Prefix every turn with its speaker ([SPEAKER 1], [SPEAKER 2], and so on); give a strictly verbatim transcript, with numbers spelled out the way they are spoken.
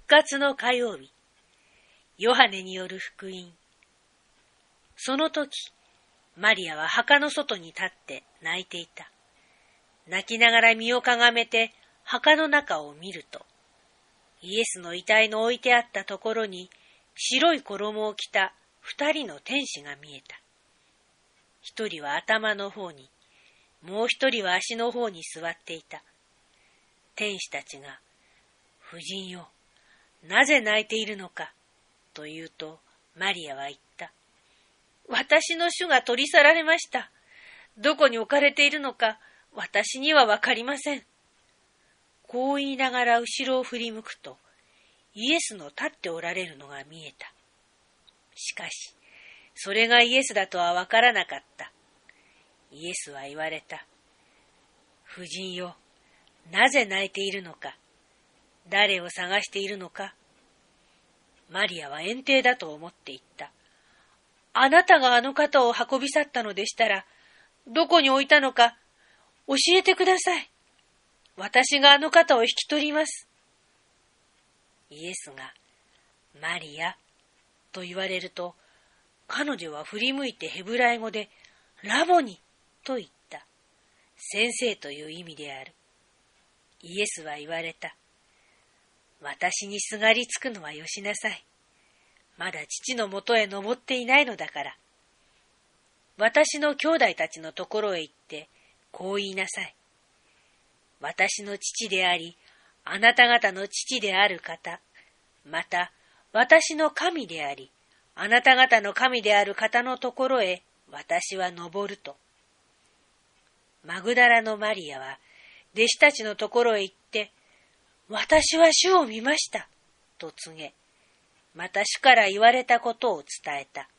[SPEAKER 1] 活の火曜日、ヨハネによる福音。その時、マリアは墓の外に立って泣いていた。泣きながら身をかがめて墓の中を見ると、イエスの遺体の置いてあったところに白い衣を着た二人の天使が見えた。一人は頭の方に、もう一人は足の方に座っていた。天使たちが、夫人よ、なぜ泣いているのか、と言うと、マリアは言った。私の主が取り去られました。どこに置かれているのか、私にはわかりません。こう言いながら後ろを振り向くと、イエスの立っておられるのが見えた。しかし、それがイエスだとはわからなかった。イエスは言われた。夫人よ、なぜ泣いているのか。誰を探しているのか。マリアは遠征だと思って言った。あなたがあの方を運び去ったのでしたら、どこに置いたのか教えてください。私があの方を引き取ります。イエスが、マリアと言われると、彼女は振り向いてヘブライ語で、ラボニと言った。先生という意味である。イエスは言われた。私にすがりつくのはよしなさい。まだ父のもとへ登っていないのだから。私の兄弟たちのところへ行って、こう言いなさい。私の父であり、あなた方の父である方、また私の神であり、あなた方の神である方のところへ私は登ると。マグダラのマリアは弟子たちのところへ行って、私は主を見ました、と告げ、また主から言われたことを伝えた。